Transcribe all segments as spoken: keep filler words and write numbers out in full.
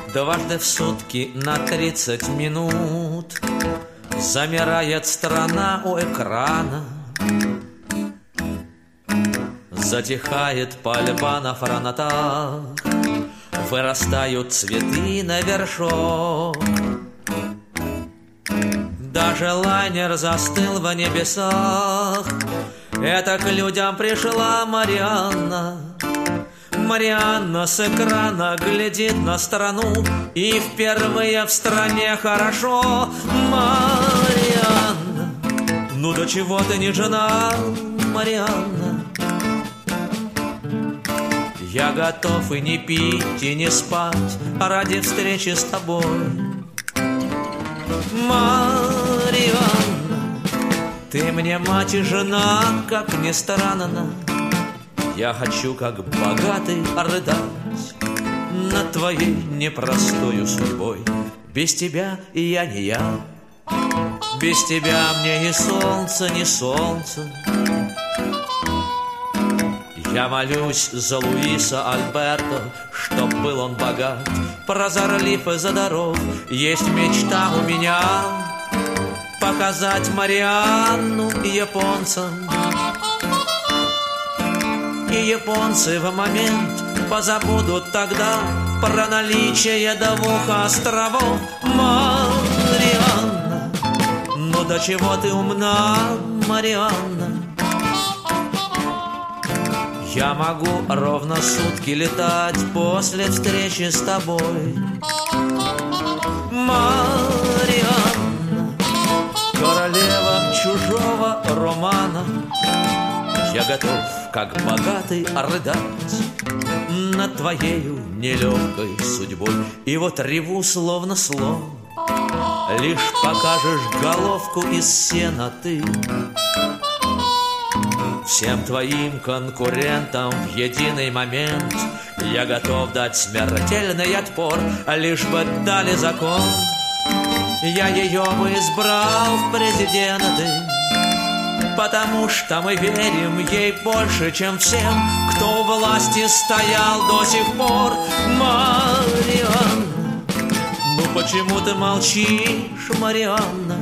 Дважды в сутки на тридцать минут замирает страна у экрана. Затихает пальба на фронтах, вырастают цветы на вершок. Даже лайнер застыл в небесах. Это к людям пришла Марианна. Марианна с экрана глядит на страну, и впервые в стране хорошо. Марианна, ну до чего ты не жена, Марианна? Я готов и не пить, и не спать ради встречи с тобой. Марианна, ты мне мать и жена, как ни странно. Я хочу, как богатый, рыдать над твоей непростою судьбой. Без тебя и я не я, без тебя мне ни солнце, ни солнце. Я молюсь за Луиса Альберто, чтоб был он богат, прозорлив и здоров. Есть мечта у меня показать Марианну японцам. И японцы в момент позабудут тогда про наличие двух островов. Марианна, ну до чего ты умна, Марианна? Я могу ровно сутки летать после встречи с тобой. Марианна, королева чужого романа. Я готов, как богатый, рыдать над твоею нелегкой судьбой. И вот реву словно слон, лишь покажешь головку из сена ты. Всем твоим конкурентам в единый момент я готов дать смертельный отпор, лишь бы дали закон. Я ее бы избрал в президенты, потому что мы верим ей больше, чем всем, кто у власти стоял до сих пор. Марианна, ну почему ты молчишь, Марианна?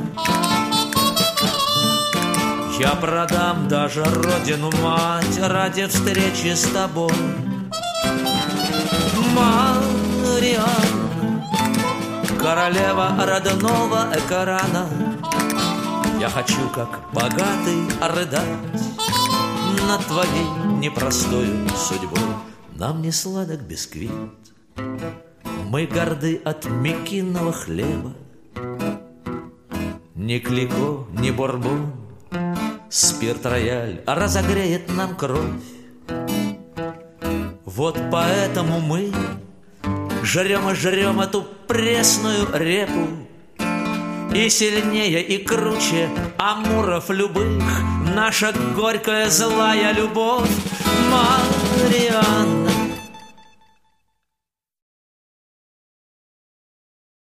Я продам даже родину-мать ради встречи с тобой. Марианна, королева родного экрана. Я хочу, как богатый, рыдать над твоей непростою судьбой. Нам не сладок бисквит, мы горды от мекинного хлеба. Ни Клико, ни Бурбон, спирт-рояль разогреет нам кровь. Вот поэтому мы жрем и жрем эту пресную репу. И сильнее, и круче амуров любых наша горькая злая любовь. Марианна,